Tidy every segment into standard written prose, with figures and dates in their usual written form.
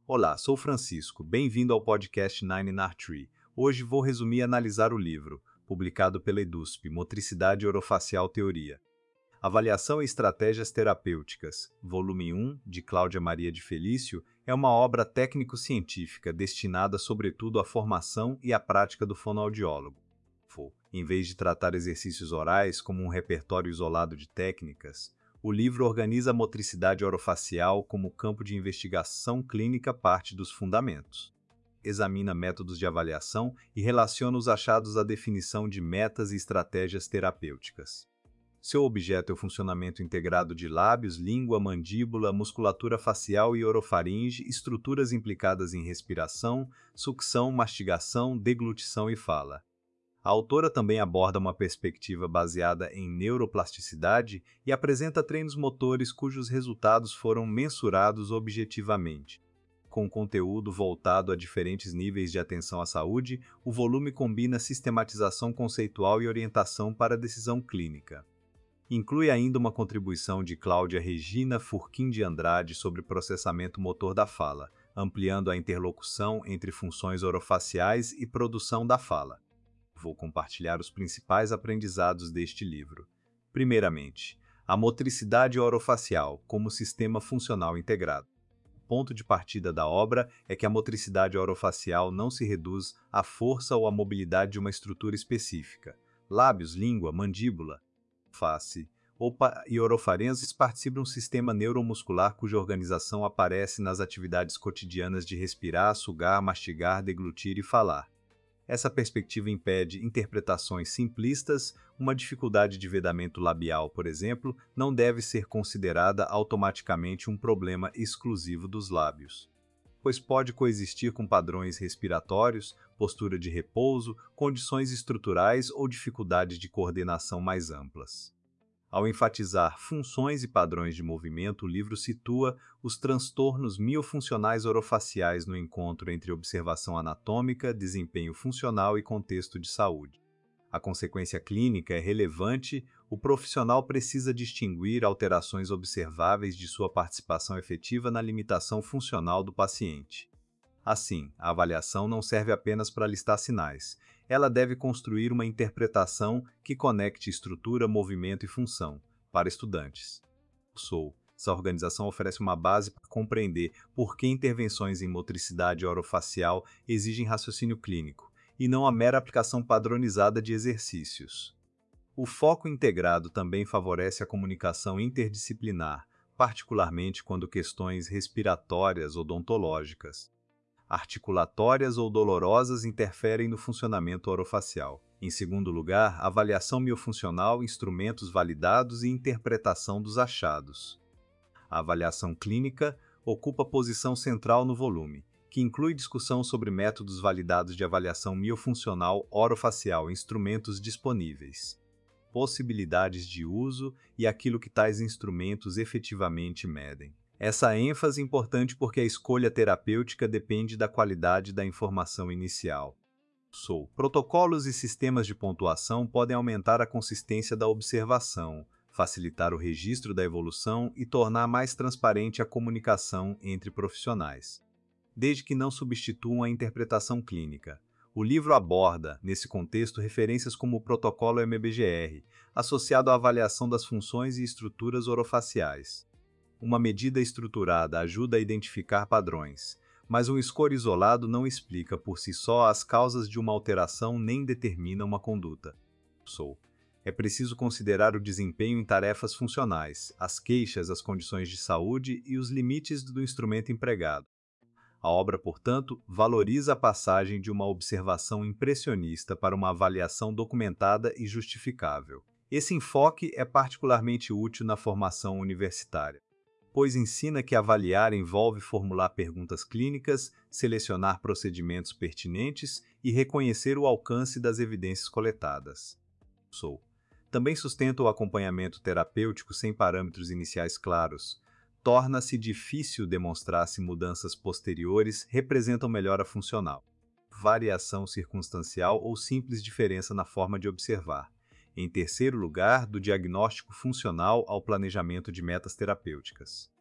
Olá, sou Francisco. Bem-vindo ao podcast Nine in Tree. Hoje vou resumir e analisar o livro, publicado pela EDUSP, Motricidade Orofacial Teoria. Avaliação e Estratégias Terapêuticas, volume 1, de Cláudia Maria de Felício, é uma obra técnico-científica destinada sobretudo à formação e à prática do fonoaudiólogo. Em vez de tratar exercícios orais como um repertório isolado de técnicas, o livro organiza a motricidade orofacial como campo de investigação clínica parte dos fundamentos. Examina métodos de avaliação e relaciona os achados à definição de metas e estratégias terapêuticas. Seu objeto é o funcionamento integrado de lábios, língua, mandíbula, musculatura facial e orofaringe, estruturas implicadas em respiração, sucção, mastigação, deglutição e fala. A autora também aborda uma perspectiva baseada em neuroplasticidade e apresenta treinos motores cujos resultados foram mensurados objetivamente. Com conteúdo voltado a diferentes níveis de atenção à saúde, o volume combina sistematização conceitual e orientação para a decisão clínica. Inclui ainda uma contribuição de Cláudia Regina Furquim de Andrade sobre processamento motor da fala, ampliando a interlocução entre funções orofaciais e produção da fala. Vou compartilhar os principais aprendizados deste livro. Primeiramente, a motricidade orofacial como sistema funcional integrado. O ponto de partida da obra é que a motricidade orofacial não se reduz à força ou à mobilidade de uma estrutura específica. Lábios, língua, mandíbula, face e orofarenses participam de um sistema neuromuscular cuja organização aparece nas atividades cotidianas de respirar, sugar, mastigar, deglutir e falar. Essa perspectiva impede interpretações simplistas. Uma dificuldade de vedamento labial, por exemplo, não deve ser considerada automaticamente um problema exclusivo dos lábios, pois pode coexistir com padrões respiratórios, postura de repouso, condições estruturais ou dificuldades de coordenação mais amplas. Ao enfatizar funções e padrões de movimento, o livro situa os transtornos miofuncionais orofaciais no encontro entre observação anatômica, desempenho funcional e contexto de saúde. A consequência clínica é relevante, o profissional precisa distinguir alterações observáveis de sua participação efetiva na limitação funcional do paciente. Assim, a avaliação não serve apenas para listar sinais. Ela deve construir uma interpretação que conecte estrutura, movimento e função, para estudantes. Essa organização oferece uma base para compreender por que intervenções em motricidade orofacial exigem raciocínio clínico, e não a mera aplicação padronizada de exercícios. O foco integrado também favorece a comunicação interdisciplinar, particularmente quando questões respiratórias, odontológicas, articulatórias ou dolorosas interferem no funcionamento orofacial. Em segundo lugar, avaliação miofuncional, instrumentos validados e interpretação dos achados. A avaliação clínica ocupa posição central no volume, que inclui discussão sobre métodos validados de avaliação miofuncional orofacial, instrumentos disponíveis, possibilidades de uso e aquilo que tais instrumentos efetivamente medem. Essa ênfase é importante porque a escolha terapêutica depende da qualidade da informação inicial. Protocolos e sistemas de pontuação podem aumentar a consistência da observação, facilitar o registro da evolução e tornar mais transparente a comunicação entre profissionais, desde que não substituam a interpretação clínica. O livro aborda, nesse contexto, referências como o protocolo MBGR, associado à avaliação das funções e estruturas orofaciais. Uma medida estruturada ajuda a identificar padrões, mas um score isolado não explica por si só as causas de uma alteração nem determina uma conduta. É preciso considerar o desempenho em tarefas funcionais, as queixas, as condições de saúde e os limites do instrumento empregado. A obra, portanto, valoriza a passagem de uma observação impressionista para uma avaliação documentada e justificável. Esse enfoque é particularmente útil na formação universitária, pois ensina que avaliar envolve formular perguntas clínicas, selecionar procedimentos pertinentes e reconhecer o alcance das evidências coletadas. Também sustenta o acompanhamento terapêutico sem parâmetros iniciais claros. Torna-se difícil demonstrar se mudanças posteriores representam melhora funcional, variação circunstancial ou simples diferença na forma de observar. Em terceiro lugar, do diagnóstico funcional ao planejamento de metas terapêuticas.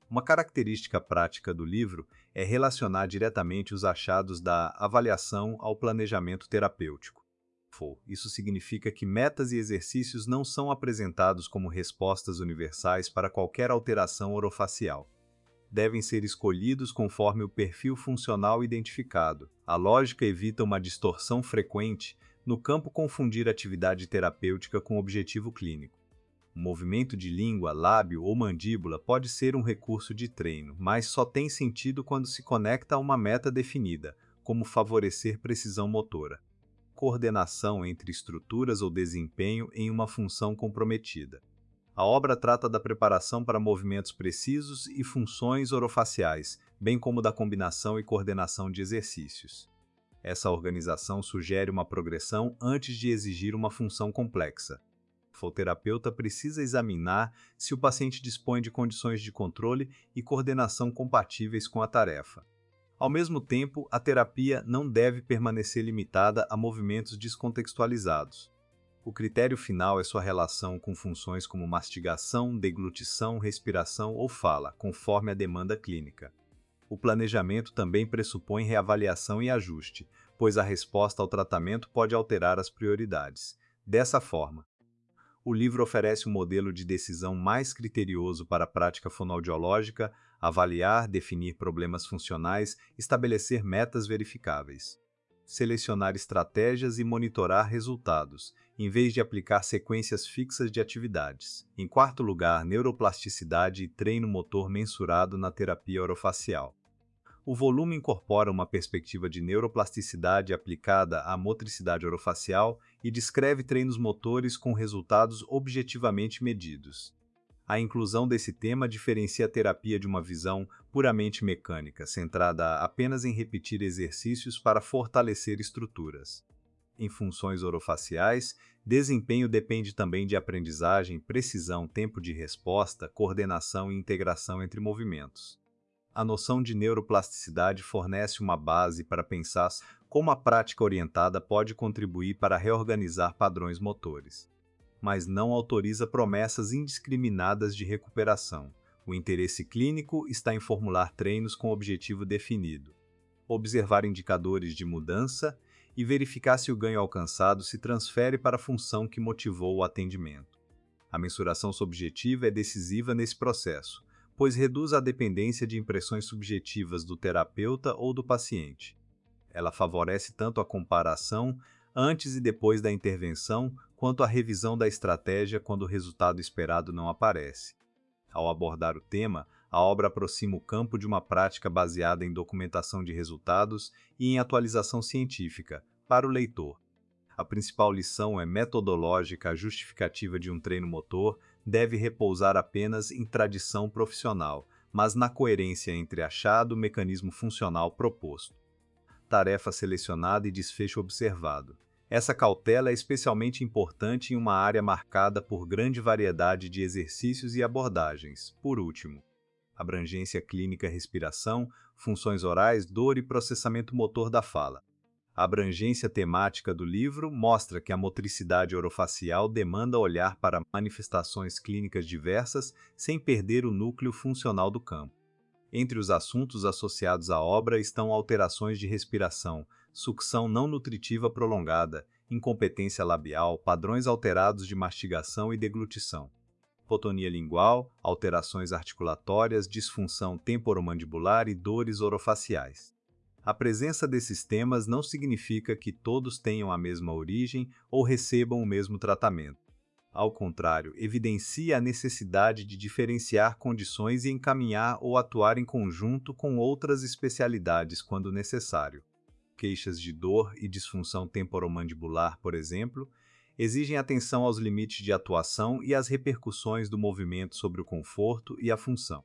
Uma característica prática do livro é relacionar diretamente os achados da avaliação ao planejamento terapêutico. Isso significa que metas e exercícios não são apresentados como respostas universais para qualquer alteração orofacial. Devem ser escolhidos conforme o perfil funcional identificado. A lógica evita uma distorção frequente no campo confundir atividade terapêutica com objetivo clínico. O movimento de língua, lábio ou mandíbula pode ser um recurso de treino, mas só tem sentido quando se conecta a uma meta definida, como favorecer precisão motora. Coordenação entre estruturas ou desempenho em uma função comprometida. A obra trata da preparação para movimentos precisos e funções orofaciais, bem como da combinação e coordenação de exercícios. Essa organização sugere uma progressão antes de exigir uma função complexa. O terapeuta precisa examinar se o paciente dispõe de condições de controle e coordenação compatíveis com a tarefa. Ao mesmo tempo, a terapia não deve permanecer limitada a movimentos descontextualizados. O critério final é sua relação com funções como mastigação, deglutição, respiração ou fala, conforme a demanda clínica. O planejamento também pressupõe reavaliação e ajuste, pois a resposta ao tratamento pode alterar as prioridades. Dessa forma, o livro oferece um modelo de decisão mais criterioso para a prática fonoaudiológica, avaliar, definir problemas funcionais, estabelecer metas verificáveis, selecionar estratégias e monitorar resultados, em vez de aplicar sequências fixas de atividades. Em quarto lugar, neuroplasticidade e treino motor mensurado na terapia orofacial. O volume incorpora uma perspectiva de neuroplasticidade aplicada à motricidade orofacial e descreve treinos motores com resultados objetivamente medidos. A inclusão desse tema diferencia a terapia de uma visão puramente mecânica, centrada apenas em repetir exercícios para fortalecer estruturas. Em funções orofaciais, desempenho depende também de aprendizagem, precisão, tempo de resposta, coordenação e integração entre movimentos. A noção de neuroplasticidade fornece uma base para pensar como a prática orientada pode contribuir para reorganizar padrões motores. Mas não autoriza promessas indiscriminadas de recuperação. O interesse clínico está em formular treinos com objetivo definido, observar indicadores de mudança e verificar se o ganho alcançado se transfere para a função que motivou o atendimento. A mensuração subjetiva é decisiva nesse processo, pois reduz a dependência de impressões subjetivas do terapeuta ou do paciente. Ela favorece tanto a comparação antes e depois da intervenção, quanto a revisão da estratégia quando o resultado esperado não aparece. Ao abordar o tema, a obra aproxima o campo de uma prática baseada em documentação de resultados e em atualização científica, para o leitor. A principal lição é metodológica: a justificativa de um treino motor deve repousar apenas em tradição profissional, mas na coerência entre achado e mecanismo funcional proposto. Tarefa selecionada e desfecho observado. Essa cautela é especialmente importante em uma área marcada por grande variedade de exercícios e abordagens. Por último, abrangência clínica, respiração, funções orais, dor e processamento motor da fala. A abrangência temática do livro mostra que a motricidade orofacial demanda olhar para manifestações clínicas diversas sem perder o núcleo funcional do campo. Entre os assuntos associados à obra estão alterações de respiração, sucção não nutritiva prolongada, incompetência labial, padrões alterados de mastigação e deglutição, hipotonia lingual, alterações articulatórias, disfunção temporomandibular e dores orofaciais. A presença desses temas não significa que todos tenham a mesma origem ou recebam o mesmo tratamento. Ao contrário, evidencia a necessidade de diferenciar condições e encaminhar ou atuar em conjunto com outras especialidades quando necessário. Queixas de dor e disfunção temporomandibular, por exemplo, exigem atenção aos limites de atuação e às repercussões do movimento sobre o conforto e a função.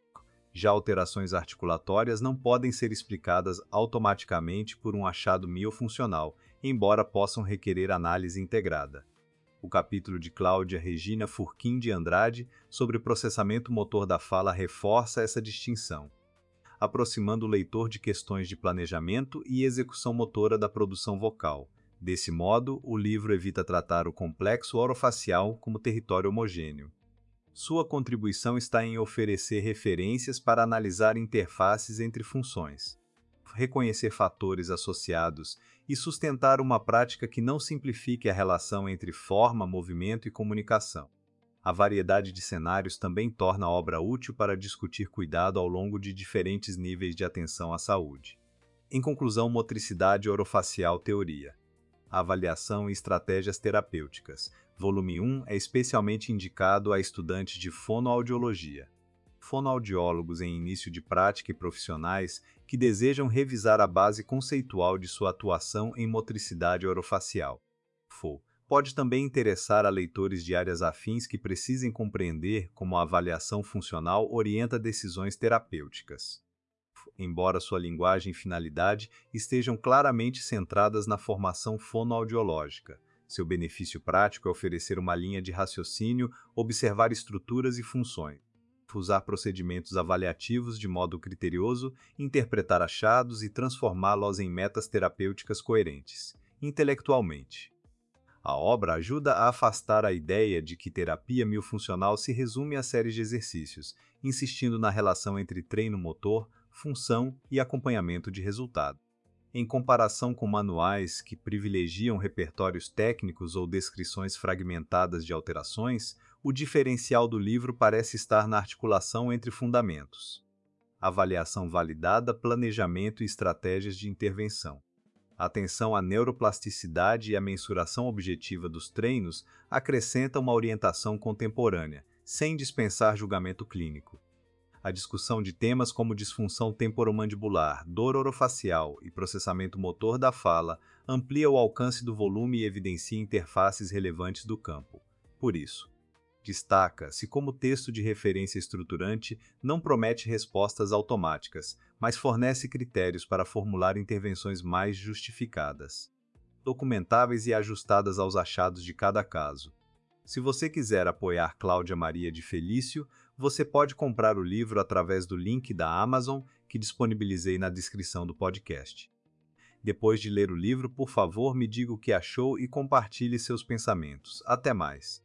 Já alterações articulatórias não podem ser explicadas automaticamente por um achado miofuncional, embora possam requerer análise integrada. O capítulo de Cláudia Regina Furquim de Andrade sobre processamento motor da fala reforça essa distinção, aproximando o leitor de questões de planejamento e execução motora da produção vocal. Desse modo, o livro evita tratar o complexo orofacial como território homogêneo. Sua contribuição está em oferecer referências para analisar interfaces entre funções, reconhecer fatores associados e sustentar uma prática que não simplifique a relação entre forma, movimento e comunicação. A variedade de cenários também torna a obra útil para discutir cuidado ao longo de diferentes níveis de atenção à saúde. Em conclusão, motricidade orofacial teoria. Avaliação e estratégias terapêuticas. Volume 1 é especialmente indicado a estudantes de fonoaudiologia, fonoaudiólogos em início de prática e profissionais que desejam revisar a base conceitual de sua atuação em motricidade orofacial. Pode também interessar a leitores de áreas afins que precisem compreender como a avaliação funcional orienta decisões terapêuticas. Embora sua linguagem e finalidade estejam claramente centradas na formação fonoaudiológica, seu benefício prático é oferecer uma linha de raciocínio, observar estruturas e funções, usar procedimentos avaliativos de modo criterioso, interpretar achados e transformá-los em metas terapêuticas coerentes, intelectualmente. A obra ajuda a afastar a ideia de que terapia miofuncional se resume a séries de exercícios, insistindo na relação entre treino motor, função e acompanhamento de resultado. Em comparação com manuais que privilegiam repertórios técnicos ou descrições fragmentadas de alterações, o diferencial do livro parece estar na articulação entre fundamentos, avaliação validada, planejamento e estratégias de intervenção. A atenção à neuroplasticidade e à mensuração objetiva dos treinos acrescenta uma orientação contemporânea, sem dispensar julgamento clínico. A discussão de temas como disfunção temporomandibular, dor orofacial e processamento motor da fala amplia o alcance do volume e evidencia interfaces relevantes do campo. Por isso, destaca-se como texto de referência estruturante não promete respostas automáticas, mas fornece critérios para formular intervenções mais justificadas, documentáveis e ajustadas aos achados de cada caso. Se você quiser apoiar Cláudia Maria de Felício, você pode comprar o livro através do link da Amazon que disponibilizei na descrição do podcast. Depois de ler o livro, por favor, me diga o que achou e compartilhe seus pensamentos. Até mais!